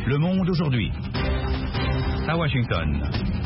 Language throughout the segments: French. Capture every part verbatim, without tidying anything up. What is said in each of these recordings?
Le Monde aujourd'hui. À Washington.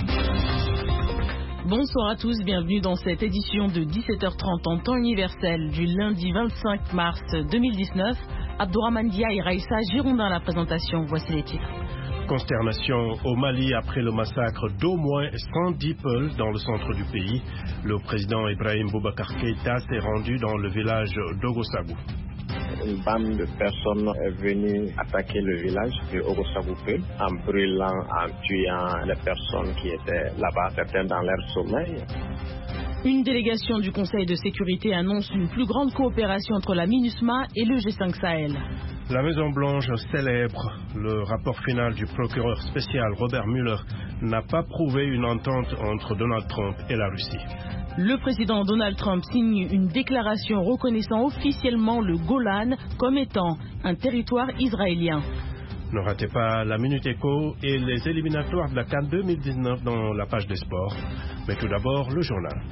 Bonsoir à tous, bienvenue dans cette édition de dix-sept heures trente en temps universel du lundi vingt-cinq mars deux mille dix-neuf. Abdourahmane Dia et Raïssa Girondin à la présentation. Voici les titres. Consternation au Mali après le massacre d'au moins cent dix Peuls dans le centre du pays. Le président Ibrahim Boubacar Keïta s'est rendu dans le village d'Ogosagou. Une bande de personnes est venue attaquer le village de Ogosagou-Peul en brûlant, en tuant les personnes qui étaient là-bas, certains dans leur sommeil. Une délégation du Conseil de sécurité annonce une plus grande coopération entre la MINUSMA et le G cinq Sahel. La Maison-Blanche célèbre le rapport final du procureur spécial Robert Mueller n'a pas prouvé une entente entre Donald Trump et la Russie. Le président Donald Trump signe une déclaration reconnaissant officiellement le Golan comme étant un territoire israélien. Ne ratez pas la Minute Éco et les éliminatoires de la CAN deux mille dix-neuf dans la page des sports. Mais tout d'abord, le journal.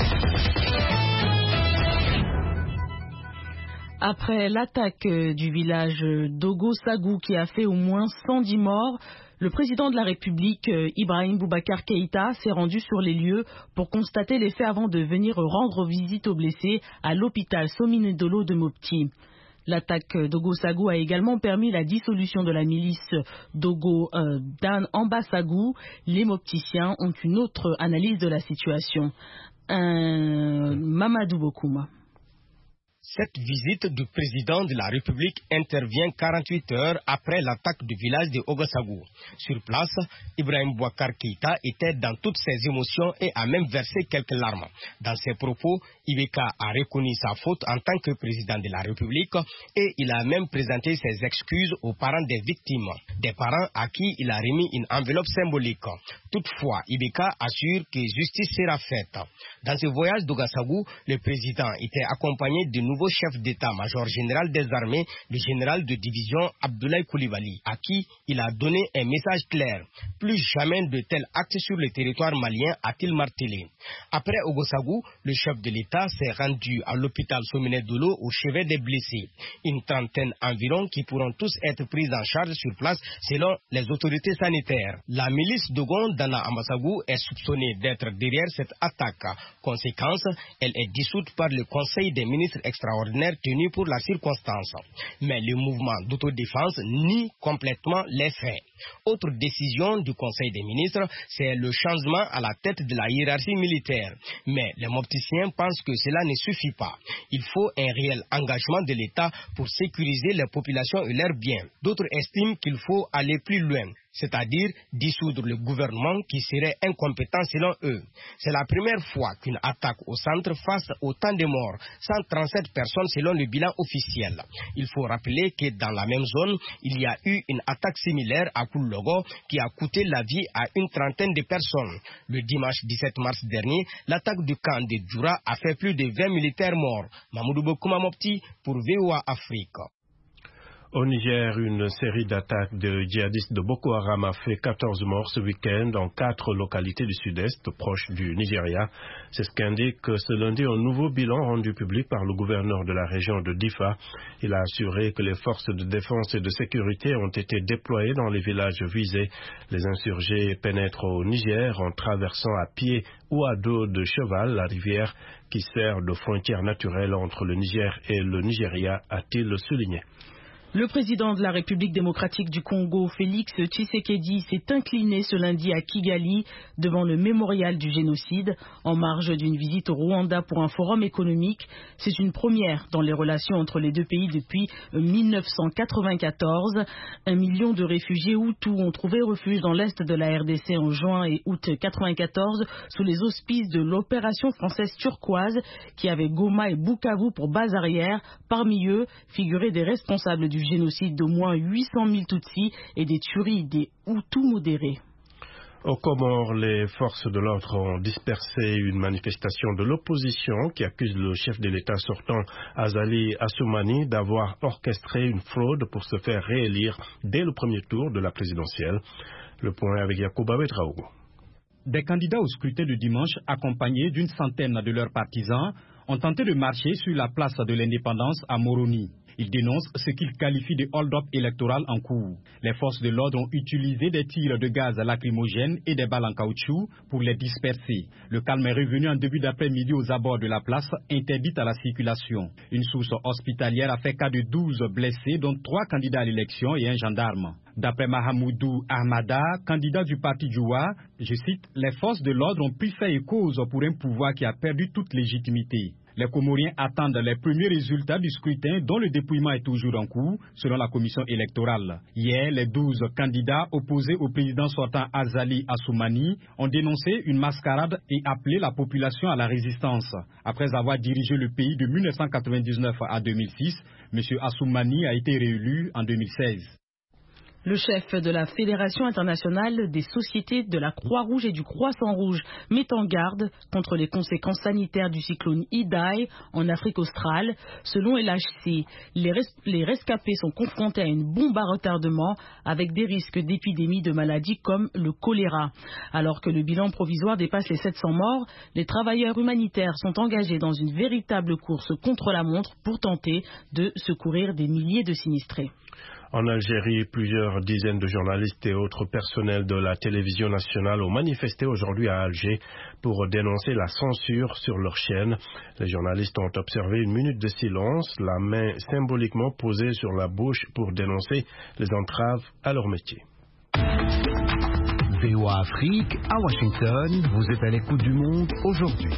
Après l'attaque du village d'Ogosagou qui a fait au moins cent dix morts, le président de la République, Ibrahim Boubacar Keïta, s'est rendu sur les lieux pour constater les faits avant de venir rendre visite aux blessés à l'hôpital Sominedolo de Mopti. L'attaque d'Ogosagou a également permis la dissolution de la milice d'Ogo euh, d'An Ambasagou. Les Mopticiens ont une autre analyse de la situation. Un... Mamadou Bokouma. Cette visite du président de la République intervient quarante-huit heures après l'attaque du village de Ogosagou. Sur place, Ibrahim Boubacar Keïta était dans toutes ses émotions et a même versé quelques larmes. Dans ses propos, I B K a reconnu sa faute en tant que président de la République et il a même présenté ses excuses aux parents des victimes, des parents à qui il a remis une enveloppe symbolique. Toutefois, I B K assure que justice sera faite. Dans ce voyage d'Ogosagou, le président était accompagné de nouveau chef d'état-major général des armées, le général de division Abdoulaye Coulibaly, à qui il a donné un message clair. Plus jamais de tels actes sur le territoire malien, a-t-il martelé. Après Ogosagou, le chef de l'État s'est rendu à l'hôpital Sominedolo au chevet des blessés. Une trentaine environ qui pourront tous être pris en charge sur place selon les autorités sanitaires. La milice d'Ogon d'Ana Ambasagou est soupçonnée d'être derrière cette attaque. Conséquence, elle est dissoute par le Conseil des ministres extraordinaire tenu pour la circonstance. Mais le mouvement d'autodéfense nie complètement les faits. Autre décision du Conseil des ministres, c'est le changement à la tête de la hiérarchie militaire. Mais les mopticiens pensent que cela ne suffit pas. Il faut un réel engagement de l'État pour sécuriser les populations et leurs biens. D'autres estiment qu'il faut aller plus loin, c'est-à-dire dissoudre le gouvernement qui serait incompétent selon eux. C'est la première fois qu'une attaque au centre fasse autant de morts, cent trente-sept personnes selon le bilan officiel. Il faut rappeler que dans la même zone, il y a eu une attaque similaire à Koulogo qui a coûté la vie à une trentaine de personnes. Le dimanche dix-sept mars dernier, l'attaque du camp de Djoura a fait plus de vingt militaires morts. Mamoudou Bokouma Mopti pour V O A Afrique. Au Niger, une série d'attaques de djihadistes de Boko Haram a fait quatorze morts ce week-end dans quatre localités du sud-est, proches du Nigeria. C'est ce qu'indique ce lundi un nouveau bilan rendu public par le gouverneur de la région de Difa. Il a assuré que les forces de défense et de sécurité ont été déployées dans les villages visés. Les insurgés pénètrent au Niger en traversant à pied ou à dos de cheval la rivière qui sert de frontière naturelle entre le Niger et le Nigeria, a-t-il souligné. Le président de la République démocratique du Congo, Félix Tshisekedi, s'est incliné ce lundi à Kigali devant le mémorial du génocide en marge d'une visite au Rwanda pour un forum économique. C'est une première dans les relations entre les deux pays depuis mille neuf cent quatre-vingt-quatorze. Un million de réfugiés Hutus ont trouvé refuge dans l'est de la R D C en juin et août mille neuf cent quatre-vingt-quatorze sous les auspices de l'opération française turquoise qui avait Goma et Bukavu pour base arrière. Parmi eux figuraient des responsables du génocide d'au moins huit cent mille Tutsis et des tueries des Hutus modérés. Aux Comores, les forces de l'ordre ont dispersé une manifestation de l'opposition qui accuse le chef de l'État sortant, Azali Assoumani, d'avoir orchestré une fraude pour se faire réélire dès le premier tour de la présidentielle. Le point avec Yacouba Betraogo. Des candidats au scrutin de dimanche, accompagnés d'une centaine de leurs partisans, ont tenté de marcher sur la place de l'Indépendance à Moroni. Il dénonce ce qu'il qualifie de hold-up électoral en cours. Les forces de l'ordre ont utilisé des tirs de gaz lacrymogènes et des balles en caoutchouc pour les disperser. Le calme est revenu en début d'après-midi aux abords de la place, interdite à la circulation. Une source hospitalière a fait cas de douze blessés, dont trois candidats à l'élection et un gendarme. D'après Mahamoudou Ahmada, candidat du parti Djoua, je cite, « Les forces de l'ordre ont pris fait et cause pour un pouvoir qui a perdu toute légitimité. » Les Comoriens attendent les premiers résultats du scrutin dont le dépouillement est toujours en cours, selon la commission électorale. Hier, les douze candidats opposés au président sortant Azali Assoumani ont dénoncé une mascarade et appelé la population à la résistance. Après avoir dirigé le pays de mille neuf cent quatre-vingt-dix-neuf à deux mille six, M. Assoumani a été réélu en deux mille seize. Le chef de la Fédération internationale des sociétés de la Croix-Rouge et du Croissant-Rouge met en garde contre les conséquences sanitaires du cyclone Idai en Afrique australe. Selon L H C, les, res les rescapés sont confrontés à une bombe à retardement avec des risques d'épidémie de maladies comme le choléra. Alors que le bilan provisoire dépasse les sept cents morts, les travailleurs humanitaires sont engagés dans une véritable course contre la montre pour tenter de secourir des milliers de sinistrés. En Algérie, plusieurs dizaines de journalistes et autres personnels de la télévision nationale ont manifesté aujourd'hui à Alger pour dénoncer la censure sur leur chaîne. Les journalistes ont observé une minute de silence, la main symboliquement posée sur la bouche pour dénoncer les entraves à leur métier. V O A Afrique, à Washington, vous êtes à l'écoute du monde aujourd'hui.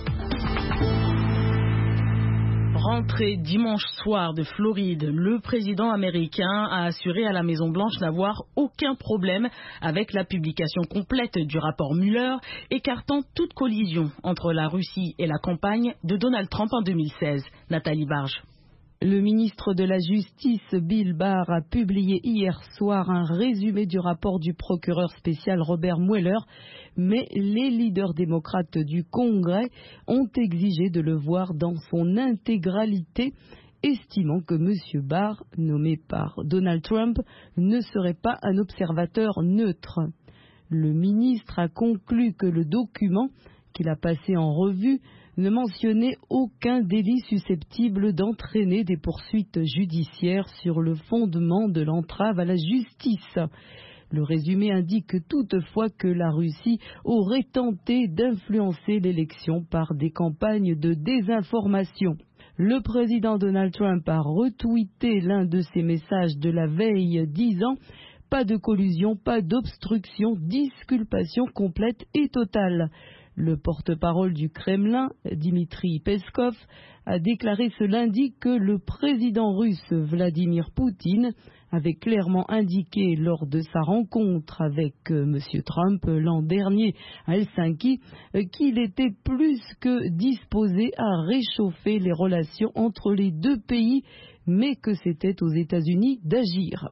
Rentré dimanche soir de Floride, le président américain a assuré à la Maison-Blanche n'avoir aucun problème avec la publication complète du rapport Mueller, écartant toute collision entre la Russie et la campagne de Donald Trump en deux mille seize. Nathalie Barge. Le ministre de la Justice, Bill Barr, a publié hier soir un résumé du rapport du procureur spécial Robert Mueller, mais les leaders démocrates du Congrès ont exigé de le voir dans son intégralité, estimant que M. Barr, nommé par Donald Trump, ne serait pas un observateur neutre. Le ministre a conclu que le document qu'il a passé en revue ne mentionnait aucun délit susceptible d'entraîner des poursuites judiciaires sur le fondement de l'entrave à la justice. Le résumé indique toutefois que la Russie aurait tenté d'influencer l'élection par des campagnes de désinformation. Le président Donald Trump a retweeté l'un de ses messages de la veille disant « Pas de collusion, pas d'obstruction, disculpation complète et totale ». Le porte-parole du Kremlin, Dmitri Peskov, a déclaré ce lundi que le président russe Vladimir Poutine avait clairement indiqué lors de sa rencontre avec euh, M. Trump l'an dernier à Helsinki euh, qu'il était plus que disposé à réchauffer les relations entre les deux pays, mais que c'était aux États-Unis d'agir.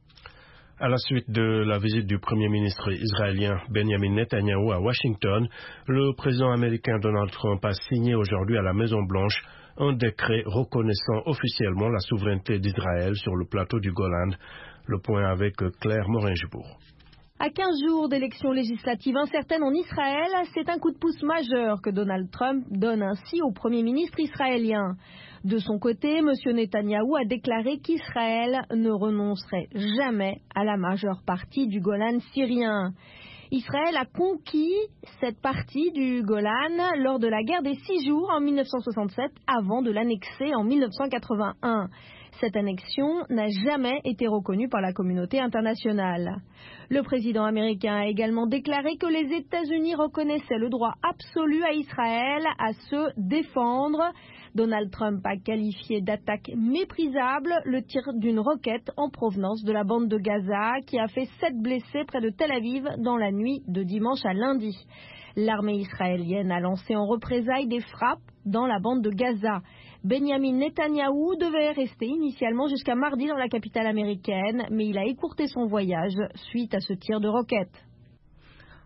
À la suite de la visite du Premier ministre israélien Benjamin Netanyahou à Washington, le président américain Donald Trump a signé aujourd'hui à la Maison-Blanche un décret reconnaissant officiellement la souveraineté d'Israël sur le plateau du Golan. Le point avec Claire Morin-Gibourg. À quinze jours d'élections législatives incertaines en Israël, c'est un coup de pouce majeur que Donald Trump donne ainsi au Premier ministre israélien. De son côté, M. Netanyahou a déclaré qu'Israël ne renoncerait jamais à la majeure partie du Golan syrien. Israël a conquis cette partie du Golan lors de la guerre des six jours en mille neuf cent soixante-sept avant de l'annexer en mille neuf cent quatre-vingt-un. Cette annexion n'a jamais été reconnue par la communauté internationale. Le président américain a également déclaré que les États-Unis reconnaissaient le droit absolu à Israël à se défendre. Donald Trump a qualifié d'attaque méprisable le tir d'une roquette en provenance de la bande de Gaza qui a fait sept blessés près de Tel Aviv dans la nuit de dimanche à lundi. L'armée israélienne a lancé en représailles des frappes dans la bande de Gaza. Benjamin Netanyahou devait rester initialement jusqu'à mardi dans la capitale américaine, mais il a écourté son voyage suite à ce tir de roquette.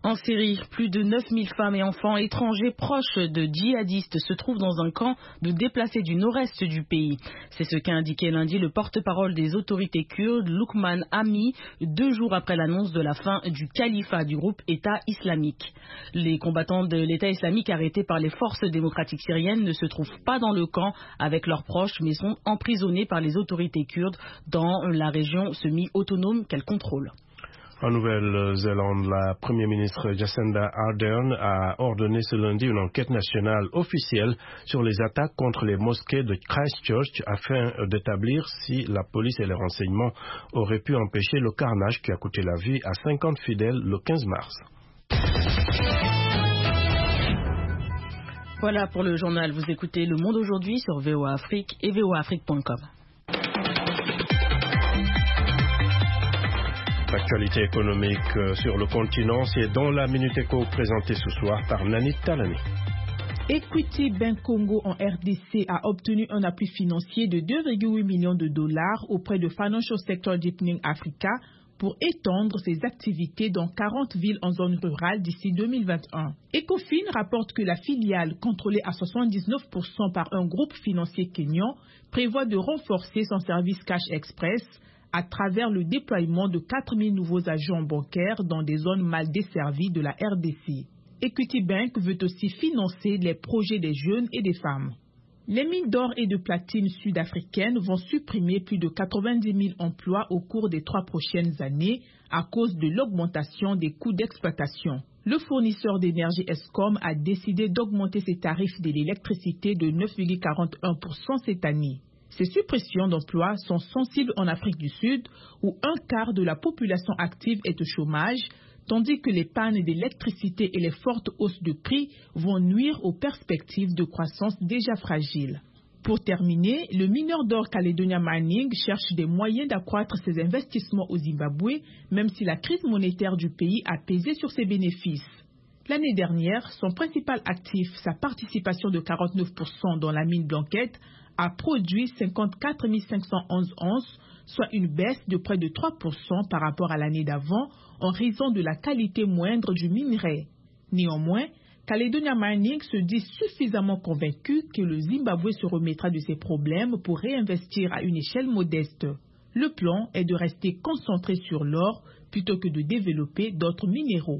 En Syrie, plus de neuf mille femmes et enfants étrangers proches de djihadistes se trouvent dans un camp de déplacés du nord-est du pays. C'est ce qu'a indiqué lundi le porte-parole des autorités kurdes, Loukman Ami, deux jours après l'annonce de la fin du califat du groupe État islamique. Les combattants de l'État islamique arrêtés par les forces démocratiques syriennes ne se trouvent pas dans le camp avec leurs proches, mais sont emprisonnés par les autorités kurdes dans la région semi-autonome qu'elles contrôlent. En Nouvelle-Zélande, la première ministre Jacinda Ardern a ordonné ce lundi une enquête nationale officielle sur les attaques contre les mosquées de Christchurch afin d'établir si la police et les renseignements auraient pu empêcher le carnage qui a coûté la vie à cinquante fidèles le quinze mars. Voilà pour le journal. Vous écoutez Le Monde aujourd'hui sur V O A Afrique et V O A Afrique point com. L'actualité économique sur le continent, c'est dans la Minute Éco présentée ce soir par Nanit Talani. Equity Bank Congo en R D C a obtenu un appui financier de deux virgule huit millions de dollars auprès de Financial Sector Deepening Africa pour étendre ses activités dans quarante villes en zone rurale d'ici deux mille vingt et un. Ecofin rapporte que la filiale, contrôlée à soixante-dix-neuf pour cent par un groupe financier kényan, prévoit de renforcer son service Cash Express à travers le déploiement de quatre mille nouveaux agents bancaires dans des zones mal desservies de la R D C. Equity Bank veut aussi financer les projets des jeunes et des femmes. Les mines d'or et de platine sud-africaines vont supprimer plus de quatre-vingt-dix mille emplois au cours des trois prochaines années à cause de l'augmentation des coûts d'exploitation. Le fournisseur d'énergie Eskom a décidé d'augmenter ses tarifs de l'électricité de neuf virgule quarante et un pour cent cette année. Ces suppressions d'emplois sont sensibles en Afrique du Sud, où un quart de la population active est au chômage, tandis que les pannes d'électricité et les fortes hausses de prix vont nuire aux perspectives de croissance déjà fragiles. Pour terminer, le mineur d'or Caledonia Mining cherche des moyens d'accroître ses investissements au Zimbabwe, même si la crise monétaire du pays a pesé sur ses bénéfices. L'année dernière, son principal actif, sa participation de quarante-neuf pour cent dans la mine Blanquette, a produit cinquante-quatre mille cinq cent onze onces, soit une baisse de près de trois pour cent par rapport à l'année d'avant, en raison de la qualité moindre du minerai. Néanmoins, Caledonia Mining se dit suffisamment convaincu que le Zimbabwe se remettra de ses problèmes pour réinvestir à une échelle modeste. Le plan est de rester concentré sur l'or plutôt que de développer d'autres minéraux.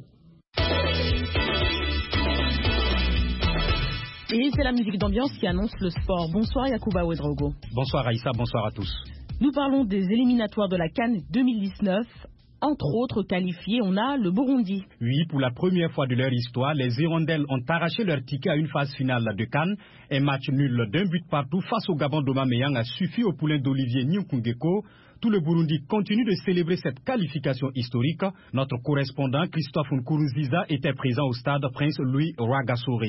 Et c'est la musique d'ambiance qui annonce le sport. Bonsoir Yacouba Ouedraogo. Bonsoir Aïssa, bonsoir à tous. Nous parlons des éliminatoires de la CAN deux mille dix-neuf. Entre autres qualifiés, on a le Burundi. Oui, pour la première fois de leur histoire, les Hirondelles ont arraché leur ticket à une phase finale de CAN. Un match nul d'un but partout face au Gabon d'Aubameyang a suffi au poulain d'Olivier Nyukungeko. Tout le Burundi continue de célébrer cette qualification historique. Notre correspondant Christophe Nkurunziza était présent au stade Prince Louis Rwagasore.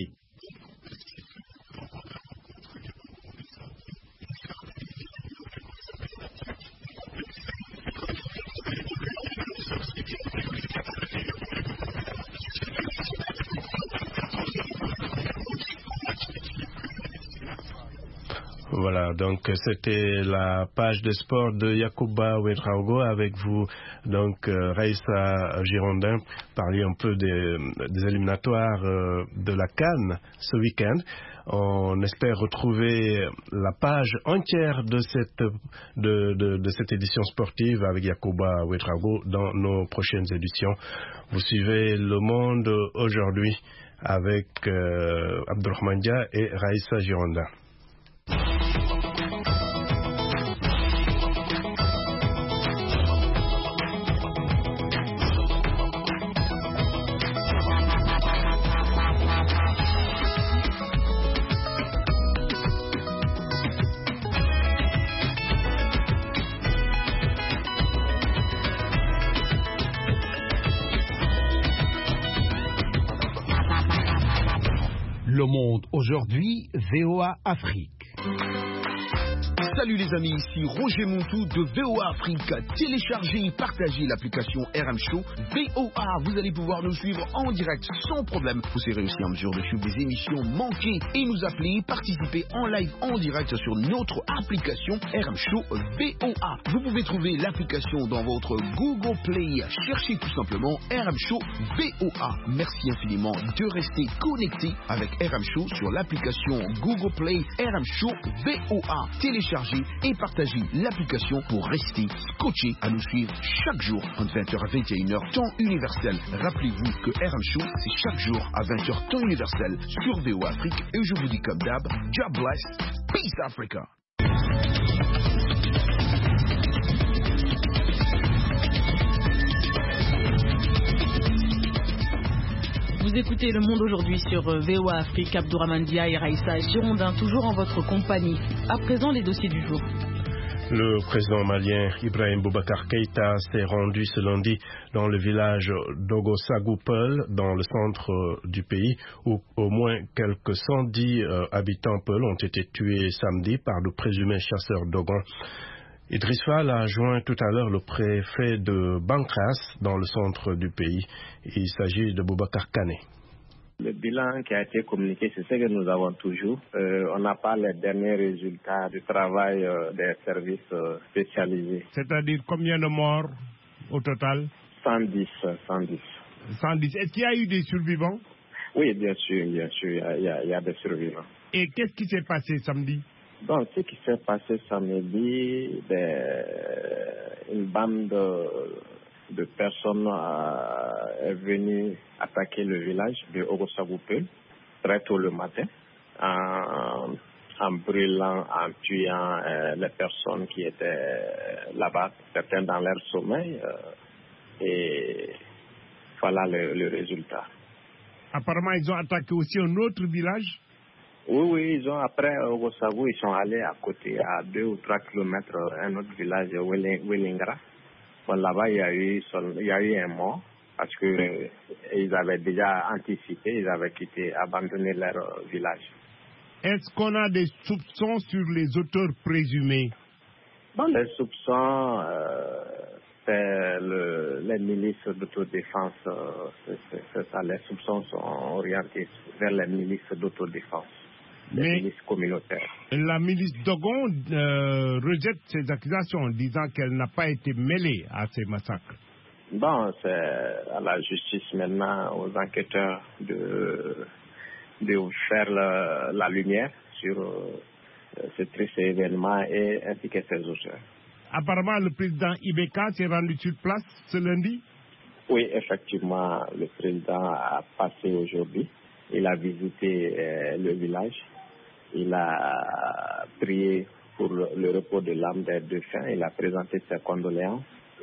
Voilà, donc c'était la page de sport de Yacouba Ouedraogo avec vous, donc euh, Raïssa Girondin, parler un peu des, des éliminatoires euh, de la CAN ce week-end. On espère retrouver la page entière de cette, de, de, de cette édition sportive avec Yacouba Ouedraogo dans nos prochaines éditions. Vous suivez Le Monde aujourd'hui avec euh, Abdourahmane Dia et Raïssa Girondin. Le Monde aujourd'hui, V O A Afrique. Salut les amis, ici Roger Montou de V O A Afrique. Téléchargez et partagez l'application R M Show V O A. Vous allez pouvoir nous suivre en direct sans problème. Vous serez aussi en mesure de suivre des émissions manquées et nous appeler, participer en live en direct sur notre application R M Show V O A. Vous pouvez trouver l'application dans votre Google Play. Cherchez tout simplement R M Show V O A. Merci infiniment de rester connecté avec R M Show sur l'application Google Play R M Show V O A. Téléchargez et partagez l'application pour rester scotché à nous suivre chaque jour entre vingt heures à vingt et une heures temps universel. Rappelez-vous que R M Show c'est chaque jour à vingt heures temps universel sur V O A Afrique et je vous dis comme d'hab, God bless, peace Africa. Vous écoutez Le Monde aujourd'hui sur V O A Afrique. Abdourahmane Dia et Raïssa Girondin, toujours en votre compagnie. À présent, les dossiers du jour. Le président malien Ibrahim Boubacar Keïta s'est rendu ce lundi dans le village d'Ogosagou Peul, dans le centre du pays, où au moins quelques cent dix euh, habitants Peul ont été tués samedi par de présumés chasseurs Dogon. Idriss Fall a joint tout à l'heure le préfet de Bankras dans le centre du pays. Il s'agit de Boubacar Kane. Le bilan qui a été communiqué, c'est ce que nous avons toujours. Euh, on n'a pas les derniers résultats du travail euh, des services euh, spécialisés. C'est-à-dire combien de morts au total? cent dix. cent dix. cent dix. Est-ce qu'il y a eu des survivants? Oui, bien sûr, bien sûr, il y a, il y a, il y a des survivants. Et qu'est-ce qui s'est passé samedi? Donc, ce qui s'est passé samedi, des, une bande de, de personnes euh, est venue attaquer le village de Ogosagou Peul très tôt le matin, en, en brûlant, en tuant euh, les personnes qui étaient là-bas, certains dans leur sommeil, euh, et voilà le, le résultat. Apparemment, ils ont attaqué aussi un autre village? Oui, oui, ils ont, après Ogosagou, ils sont allés à côté, à deux ou trois kilomètres, un autre village, Wellingra. Bon, là-bas, il y a eu, il y a eu un mort, parce que euh, ils avaient déjà anticipé, ils avaient quitté, abandonné leur euh, village. Est-ce qu'on a des soupçons sur les auteurs présumés? Bon, les soupçons, euh, c'est le, les milices d'autodéfense, euh, c'est, c'est, c'est ça, les soupçons sont orientés vers les milices d'autodéfense. Les Mais milices communautaires. La milice Dogon euh, rejette ces accusations en disant qu'elle n'a pas été mêlée à ces massacres. Bon, c'est à la justice maintenant, aux enquêteurs de, de faire la, la lumière sur euh, ce triste événement et ainsi que ses auteurs. Apparemment, le président Ibeka s'est rendu sur place ce lundi? Oui, effectivement, le président a passé aujourd'hui. Il a visité euh, le village. Il a prié pour le, le repos de l'âme des défunts. Il a présenté ses condoléances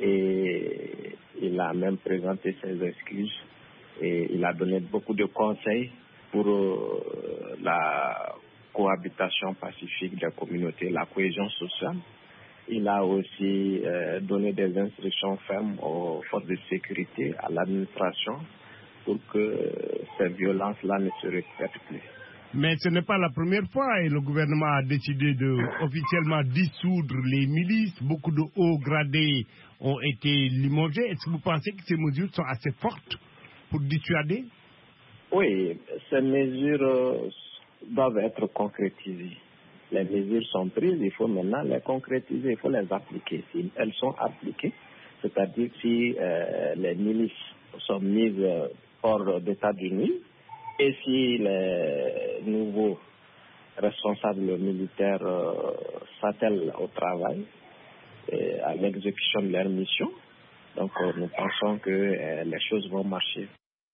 et il a même présenté ses excuses. Et il a donné beaucoup de conseils pour euh, la cohabitation pacifique des communautés, la cohésion sociale. Il a aussi euh, donné des instructions fermes aux forces de sécurité, à l'administration, pour que ces violences-là ne se répètent plus. Mais ce n'est pas la première fois et le gouvernement a décidé de officiellement dissoudre les milices. Beaucoup de hauts gradés ont été limogés. Est-ce que vous pensez que ces mesures sont assez fortes pour dissuader? Oui, ces mesures euh, doivent être concrétisées. Les mesures sont prises, il faut maintenant les concrétiser, il faut les appliquer. Si elles sont appliquées, c'est-à-dire si euh, les milices sont mises euh, hors d'état de nuit, et si les nouveaux responsables militaires euh, s'attellent au travail et à l'exécution de leur mission, donc euh, nous pensons que euh, les choses vont marcher.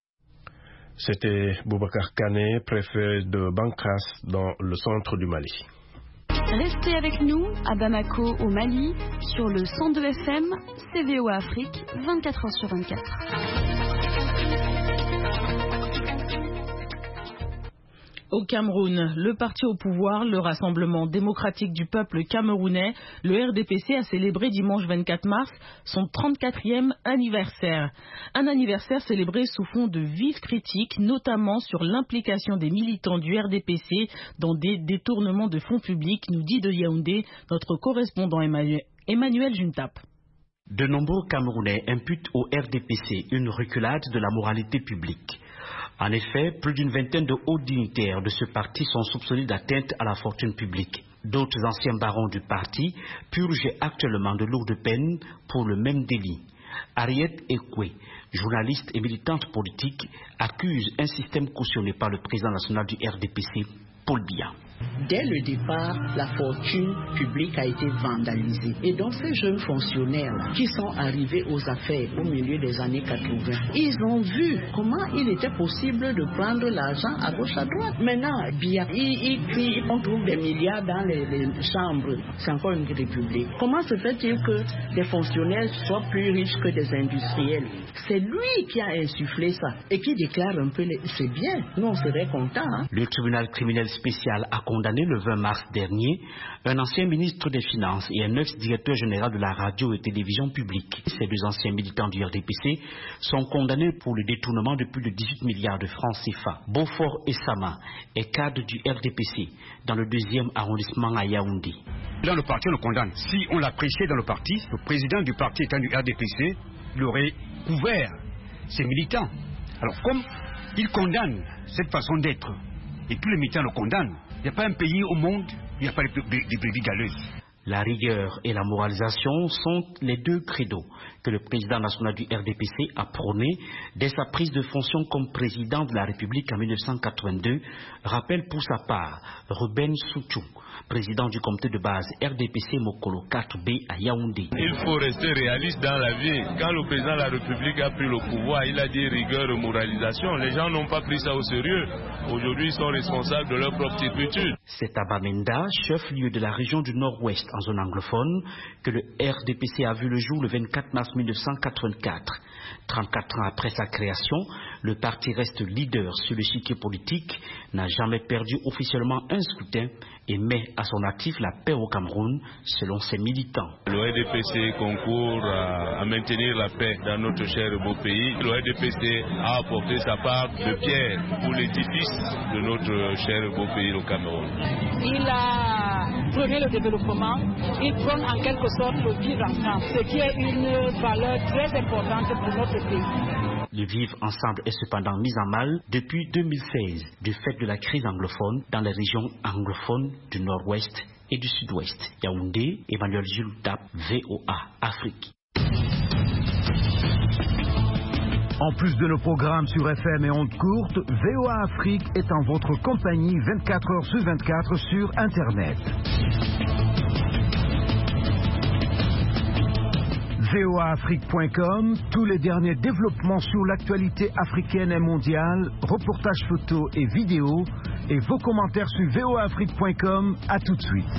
C'était Boubacar Kane, préfet de Bankras dans le centre du Mali. Restez avec nous à Bamako au Mali sur le cent deux F M, C V O Afrique, vingt-quatre heures sur vingt-quatre. Au Cameroun, le parti au pouvoir, le Rassemblement démocratique du peuple camerounais, le R D P C, a célébré dimanche vingt-quatre mars son trente-quatrième anniversaire. Un anniversaire célébré sous fond de vives critiques, notamment sur l'implication des militants du R D P C dans des détournements de fonds publics, nous dit de Yaoundé notre correspondant Emmanuel, Emmanuel Juntap. De nombreux Camerounais imputent au R D P C une reculade de la moralité publique. En effet, plus d'une vingtaine de hauts dignitaires de ce parti sont soupçonnés d'atteinte à la fortune publique. D'autres anciens barons du parti purgent actuellement de lourdes peines pour le même délit. Harriet Ekwe, journaliste et militante politique, accuse un système cautionné par le président national du R D P C, Paul Biya. Dès le départ, la fortune publique a été vandalisée. Et donc ces jeunes fonctionnaires qui sont arrivés aux affaires au milieu des années quatre-vingts, ils ont vu comment il était possible de prendre l'argent à gauche à droite. Maintenant, bien, il, il crie, on trouve des milliards dans les, les chambres. C'est encore une république. Comment se fait-il que des fonctionnaires soient plus riches que des industriels? C'est lui qui a insufflé ça et qui déclare un peu, les... c'est bien, nous on serait contents. Hein? Le tribunal criminel spécial a condamné le vingt mars dernier un ancien ministre des Finances et un ex-directeur général de la radio et télévision publique. Ces deux anciens militants du R D P C sont condamnés pour le détournement de plus de dix-huit milliards de francs C F A. Beaufort Essama est cadre du R D P C dans le deuxième arrondissement à Yaoundé. Dans le parti, on le condamne. Si on l'appréciait dans le parti, le président du parti étant du R D P C, il aurait couvert ses militants. Alors comme il condamne cette façon d'être, et tous les militants le condamnent, il n'y a pas un pays au monde où il n'y a pas de brebis galeuses. La rigueur et la moralisation sont les deux credos que le président national du R D P C a prôné dès sa prise de fonction comme président de la République en mille neuf cent quatre-vingt-deux, rappelle pour sa part Ruben Souchou, président du comité de base R D P C Mokolo quatre B à Yaoundé. Il faut rester réaliste dans la vie. Quand le président de la République a pris le pouvoir, il a dit rigueur et moralisation. Les gens n'ont pas pris ça au sérieux. Aujourd'hui, ils sont responsables de leur propre turpitude. C'est à Bamenda, chef-lieu de la région du Nord-Ouest en zone anglophone, que le R D P C a vu le jour le vingt-quatre mars mille neuf cent quatre-vingt-quatre. trente-quatre ans après sa création, le parti reste leader sur l'échiquier politique, n'a jamais perdu officiellement un scrutin et met à son actif la paix au Cameroun, selon ses militants. Le R D P C concourt à, à maintenir la paix dans notre cher et beau pays. Le R D P C a apporté sa part de pierre pour l'édifice de notre cher et beau pays, le Cameroun. Il a prôné le développement, il prône en quelque sorte le vivre ensemble, ce qui est une valeur très importante pour notre pays. Le vivre ensemble est cependant mis en mal depuis deux mille seize du fait de la crise anglophone dans les régions anglophones du Nord-Ouest et du Sud-Ouest. Yaoundé, Emmanuel Juntap, V O A Afrique. En plus de nos programmes sur F M et ondes courtes, V O A Afrique est en votre compagnie vingt-quatre heures sur vingt-quatre sur Internet. V O A Afrique point com, tous les derniers développements sur l'actualité africaine et mondiale, reportages photos et vidéos, et vos commentaires sur V O A Afrique point com. À tout de suite.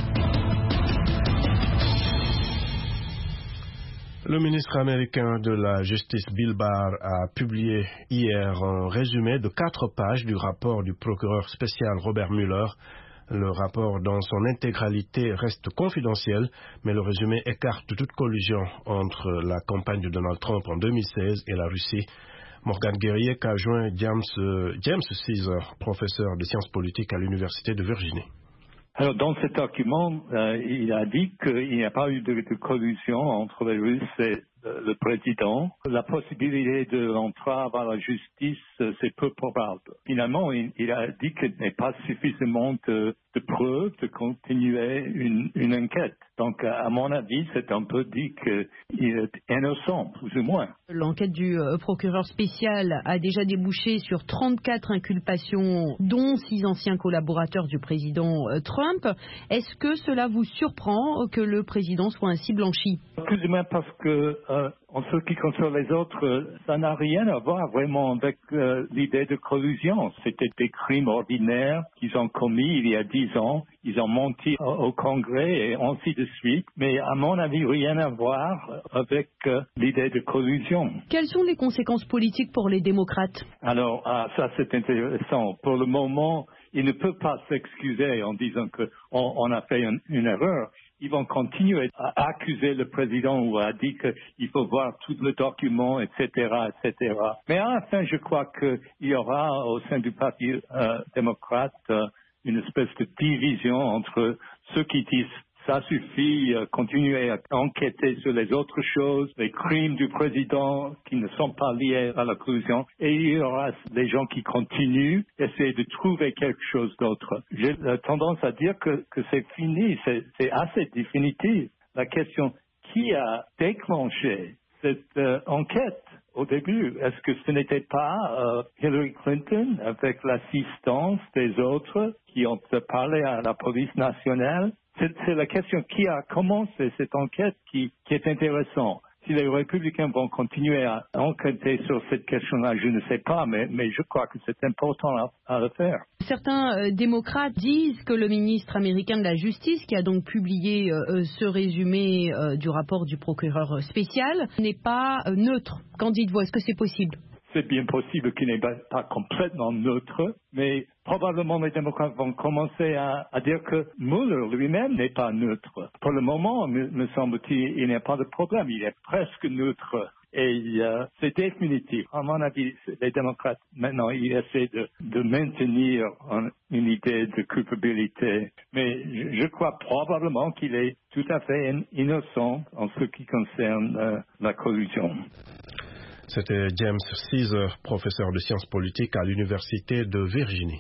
Le ministre américain de la Justice Bill Barr a publié hier un résumé de quatre pages du rapport du procureur spécial Robert Mueller. Le rapport dans son intégralité reste confidentiel, mais le résumé écarte toute collusion entre la campagne de Donald Trump en deux mille seize et la Russie. Morgan Guerrier qu'a joint James, James Caesar, professeur de sciences politiques à l'Université de Virginie. Alors, dans cet argument, euh, il a dit qu'il n'y a pas eu de, de collusion entre les Russes et euh, le président. La possibilité de l'entrave à la justice, euh, c'est peu probable. Finalement, il, il a dit qu'il n'y a pas suffisamment de, de preuves de continuer une, une enquête. Donc, à mon avis, c'est un peu dit qu'il est innocent, plus ou moins. L'enquête du euh, procureur spécial a déjà débouché sur trente-quatre inculpations, dont six anciens collaborateurs du président euh, Trump. Est-ce que cela vous surprend que le président soit ainsi blanchi? Plus ou moins parce que, euh, en ce qui concerne les autres, ça n'a rien à voir vraiment avec euh, l'idée de collusion. C'était des crimes ordinaires qu'ils ont commis il y a dix ans. Ils ont menti au, au Congrès et ainsi de suite. Mais à mon avis, rien à voir avec euh, l'idée de collusion. Quelles sont les conséquences politiques pour les démocrates? Alors, ah, ça c'est intéressant. Pour le moment, il ne peut pas s'excuser en disant qu'on on a fait une, une erreur. Ils vont continuer à accuser le président ou à dire qu'il faut voir tout le document, et cetera, et cetera. Mais à la fin, je crois qu'il y aura au sein du Parti euh, démocrate euh, une espèce de division entre ceux qui disent ça suffit, euh, continuer à enquêter sur les autres choses, les crimes du président qui ne sont pas liés à la corruption, et il y aura des gens qui continuent d'essayer de trouver quelque chose d'autre. J'ai tendance à dire que, que c'est fini, c'est, c'est assez définitif. La question, qui a déclenché cette euh, enquête au début? Est-ce que ce n'était pas euh, Hillary Clinton avec l'assistance des autres qui ont parlé à la police nationale? C'est, c'est la question qui a commencé cette enquête qui, qui est intéressante. Si les républicains vont continuer à enquêter sur cette question-là, je ne sais pas, mais, mais je crois que c'est important à, à le faire. Certains euh, démocrates disent que le ministre américain de la Justice, qui a donc publié euh, ce résumé euh, du rapport du procureur spécial, n'est pas euh, neutre. Qu'en dites-vous? Est-ce que c'est possible? C'est bien possible qu'il n'est pas complètement neutre, mais probablement les démocrates vont commencer à, à dire que Mueller lui-même n'est pas neutre. Pour le moment, me, me semble-t-il, il n'y a pas de problème. Il est presque neutre. Et euh, c'est définitif. À mon avis, les démocrates, maintenant, ils essaient de, de maintenir un, une idée de culpabilité. Mais je, je crois probablement qu'il est tout à fait innocent en ce qui concerne euh, la corruption. C'était James Caesar, professeur de sciences politiques à l'Université de Virginie.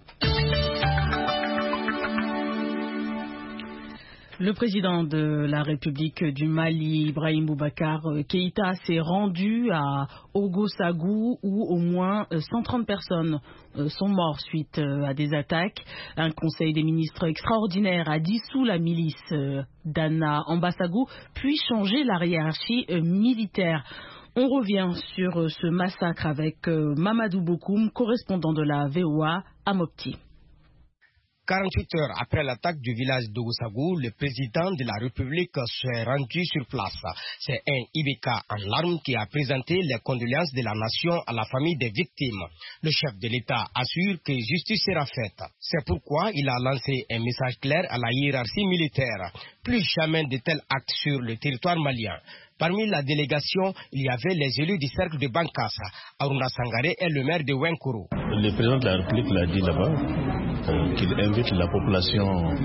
Le président de la République du Mali, Ibrahim Boubacar Keïta, s'est rendu à Ouagassogou où au moins cent trente personnes sont mortes suite à des attaques. Un conseil des ministres extraordinaire a dissous la milice d'Anna Ambasagou, puis changé la hiérarchie militaire. On revient sur ce massacre avec Mamadou Bokoum, correspondant de la V O A à Mopti. quarante-huit heures après l'attaque du village d'Ouagassogou, le président de la République s'est rendu sur place. C'est un I B K en larmes qui a présenté les condoléances de la nation à la famille des victimes. Le chef de l'État assure que justice sera faite. C'est pourquoi il a lancé un message clair à la hiérarchie militaire. Plus jamais de tels actes sur le territoire malien. Parmi la délégation, il y avait les élus du cercle de Bankassa. Aruna Sangaré est le maire de Wenkuru. Le président de la République l'a dit là-bas, euh, qu'il invite la population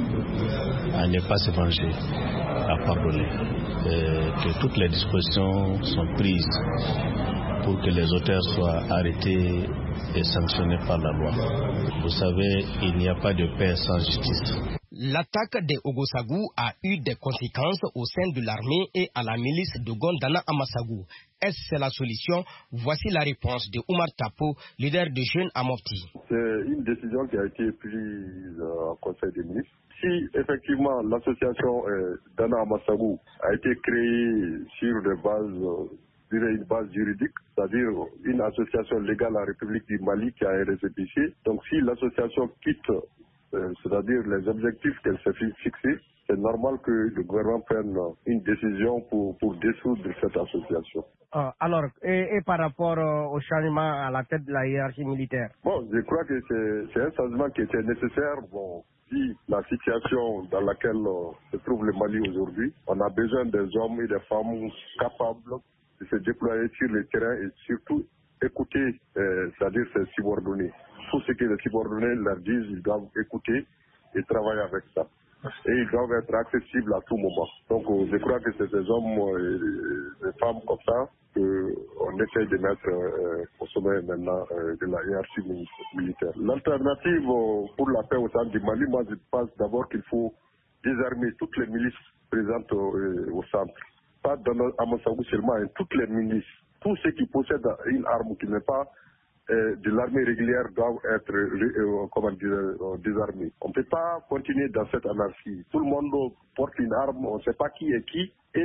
à ne pas se venger, à pardonner. Et que toutes les dispositions sont prises pour que les auteurs soient arrêtés et sanctionnés par la loi. Vous savez, il n'y a pas de paix sans justice. L'attaque de Ouagassogou a eu des conséquences au sein de l'armée et à la milice de Gondana Ambasagou. Est-ce la solution? Voici la réponse de Oumar Tapo, leader de Jeunes à Mopti. C'est une décision qui a été prise au Conseil des ministres. Si effectivement l'association euh, Dana Ambasagou a été créée sur des bases, euh, une base juridique, c'est-à-dire une association légale à la République du Mali qui a un récépissé, donc si l'association quitte c'est-à-dire les objectifs qu'elle s'est fixés, c'est normal que le gouvernement prenne une décision pour, pour dissoudre cette association. Euh, alors, et, et par rapport euh, au changement à la tête de la hiérarchie militaire? Bon, je crois que c'est, c'est un changement qui était nécessaire. Bon, si la situation dans laquelle euh, se trouve le Mali aujourd'hui, on a besoin des hommes et des femmes capables de se déployer sur le terrain et surtout écouter, euh, c'est-à-dire ses subordonnés. Tout ce que les subordonnés leur disent, ils doivent écouter et travailler avec ça. Et ils doivent être accessibles à tout moment. Donc je crois que c'est des hommes et des femmes comme ça qu'on essaie de mettre euh, au sommet maintenant euh, de la hiérarchie militaire. L'alternative euh, pour la paix au sein du Mali, moi je pense d'abord qu'il faut désarmer toutes les milices présentes euh, au centre. Pas dans Ambasagou seulement, hein, toutes les milices. Tous ceux qui possèdent une arme qui n'est pas euh, de l'armée régulière doivent être euh, comment dire, euh, désarmés. On ne peut pas continuer dans cette anarchie. Tout le monde porte une arme, on ne sait pas qui est qui, et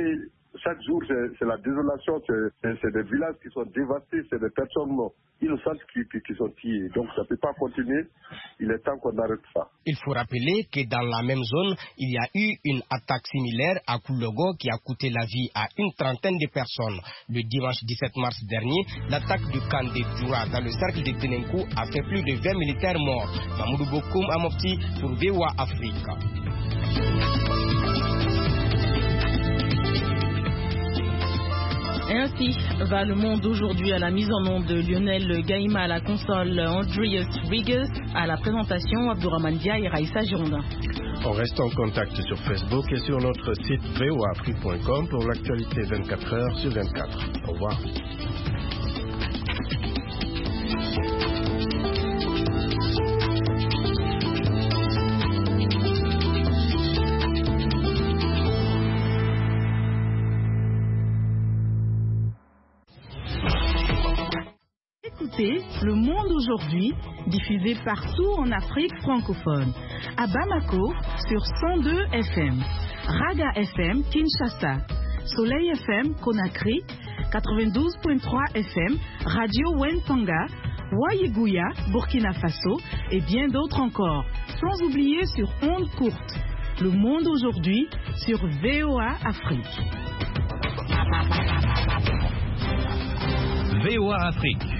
chaque jour, c'est la désolation, c'est des villages qui sont dévastés, c'est des personnes innocentes qui, qui, qui sont tuées. Donc ça ne peut pas continuer, il est temps qu'on arrête ça. Il faut rappeler que dans la même zone, il y a eu une attaque similaire à Koulogo qui a coûté la vie à une trentaine de personnes. Le dimanche dix-sept mars dernier, l'attaque du camp de Djoura dans le cercle de Tenenkou a fait plus de vingt militaires morts. Mamoudou Bokoum Amopti pour V O A Afrique. Et ainsi va le monde aujourd'hui à la mise en onde de Lionel Gaïma à la console, Andreas Rigas à la présentation, Abdourahmane Dia et Raïssa Girondin. On reste en contact sur Facebook et sur notre site v o a afrique point com pour l'actualité vingt-quatre heures sur vingt-quatre. Au revoir. Le Monde aujourd'hui, diffusé partout en Afrique francophone. À Bamako, sur cent deux F M. Raga F M, Kinshasa. Soleil F M, Conakry. quatre-vingt-douze virgule trois F M. Radio Wentanga. Wayiguya, Burkina Faso. Et bien d'autres encore. Sans oublier sur ondes courtes. Le Monde aujourd'hui, sur V O A Afrique. V O A Afrique.